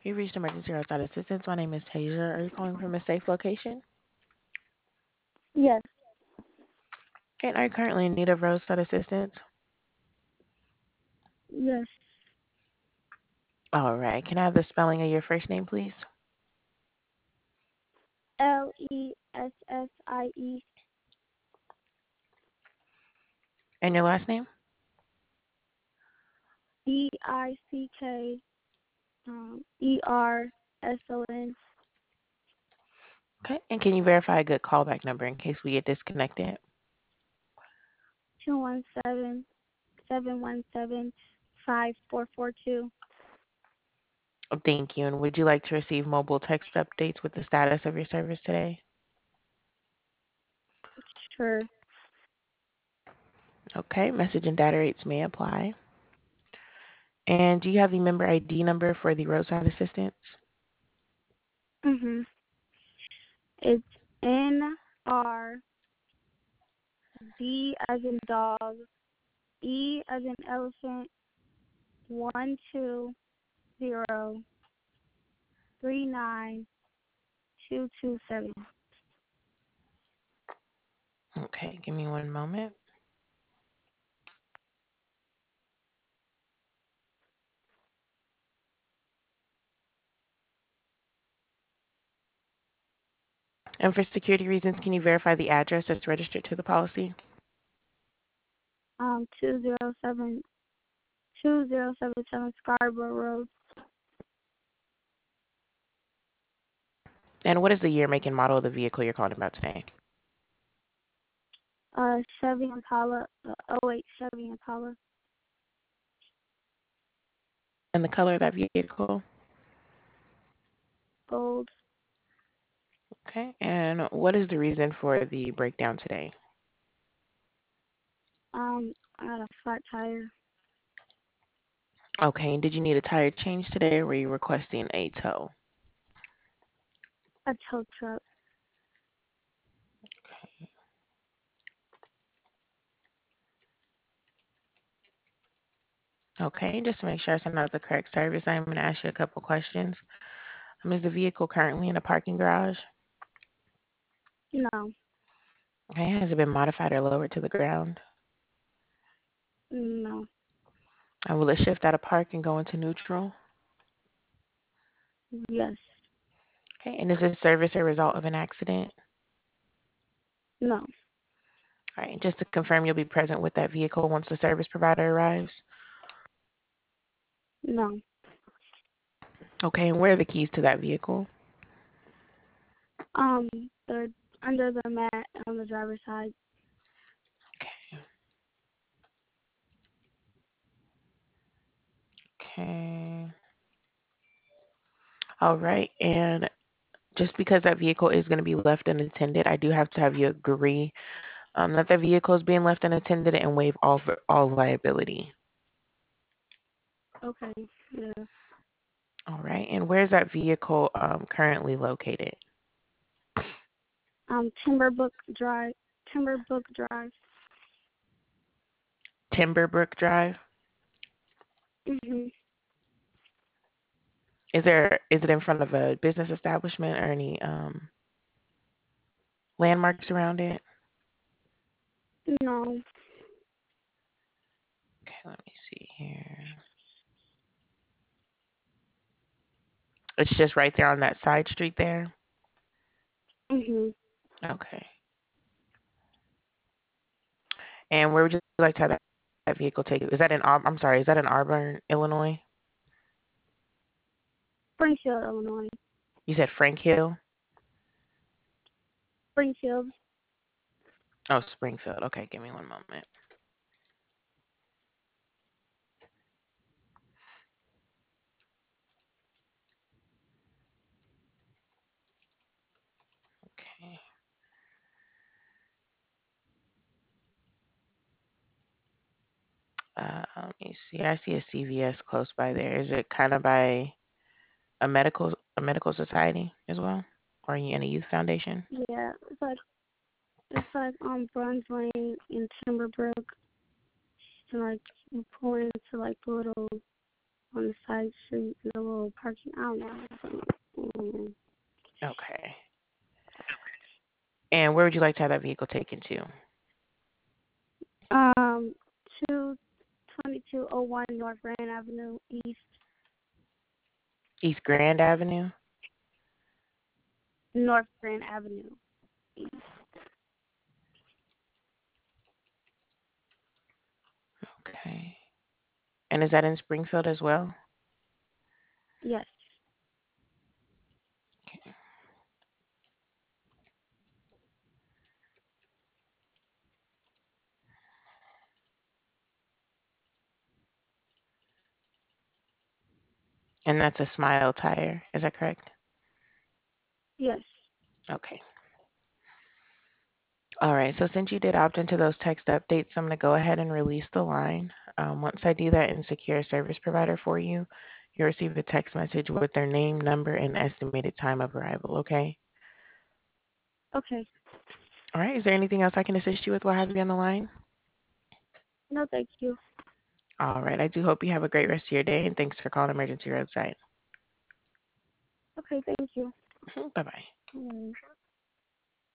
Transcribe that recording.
You've reached emergency roadside assistance. My name is Tasia. Are you calling from a safe location? Yes, And are you currently in need of roadside assistance? yes. All right. Can I have the spelling of your first name, please? Lessie. And your last name? Dick Erson. Okay. And can you verify a good callback number in case we get disconnected? 217-717-5442. Thank you. And would you like to receive mobile text updates with the status of your service today? Sure. Okay. Message and data rates may apply. And do you have the member ID number for the roadside assistance? Mhm. It's NRD as in dog, E as in elephant, 120 39 227. Okay. Give me one moment. And for security reasons, can you verify the address that's registered to the policy? 207 2077 Scarborough Road. And what is the year, make, and model of the vehicle you're calling about today? Chevy Impala, '08 Chevy Impala. And the color of that vehicle? Gold. Okay. And what is the reason for the breakdown today? I got a flat tire. Okay. And did you need a tire change today, or were you requesting a tow? A tow truck. Okay. Just to make sure I send out the correct service, I'm going to ask you a couple questions. Is the vehicle currently in a parking garage? No, Okay. Has it been modified or lowered to the ground? no, And will it shift out of park and go into neutral? yes, Okay. And is this service a result of an accident? no, All right. Just to confirm, you'll be present with that vehicle once the service provider arrives? no. Okay. And where are the keys to that vehicle? Um, they're under the mat on the driver's side. Okay. Okay. All right. And just because that vehicle is going to be left unattended, I do have to have you agree that the vehicle is being left unattended and waive all liability. Okay, yeah. All right. And where is that vehicle currently located? Timberbrook Drive. Timberbrook Drive. Timberbrook Drive. Mhm. Is it in front of a business establishment or any landmarks around it? No. Okay, let me see here. It's just right there on that side street there. Mhm. Okay. And where would you like to have that vehicle take you? Is that I'm sorry, is that in Auburn, Illinois? Springfield, Illinois. You said Frank Hill? Springfield. Oh, Springfield. Okay, give me one moment. Okay. Let me see. I see a CVS close by there. Is it kind of by a medical society as well? Or are you in a youth foundation? Yeah, it's like Bruns Lane in Timberbrook, and like you pull into like the little on the side street in a little parking. I don't know. Okay. And where would you like to have that vehicle taken to? Um, 2201 North Grand Avenue East. East Grand Avenue? North Grand Avenue East. Okay. And is that in Springfield as well? Yes. Okay. And that's a Smile tire, is that correct? Yes. Okay. All right, so since you did opt into those text updates, I'm going to go ahead and release the line. Once I do that and secure a service provider for you, you'll receive a text message with their name, number, and estimated time of arrival, okay? Okay. All right, is there anything else I can assist you with while I have you on the line? No, thank you. All right, I do hope you have a great rest of your day, and thanks for calling Emergency Roadside. Okay, thank you. Bye-bye. Mm.